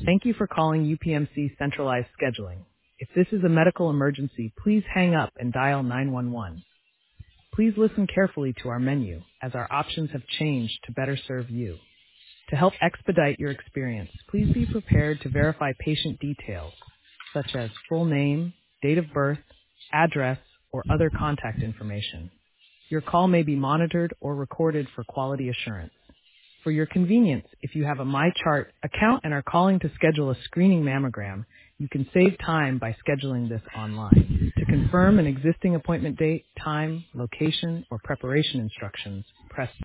Thank you for calling UPMC Centralized Scheduling. If this is a medical emergency, please hang up and dial 911. Please listen carefully to our menu, as our options have changed to better serve you. To help expedite your experience, please be prepared to verify patient details, such as full name, date of birth, address, or other contact information. Your call may be monitored or recorded for quality assurance. For your convenience, if you have a MyChart account and are calling to schedule a screening mammogram, you can save time by scheduling this online. To confirm an existing appointment date, time, location, or preparation instructions, press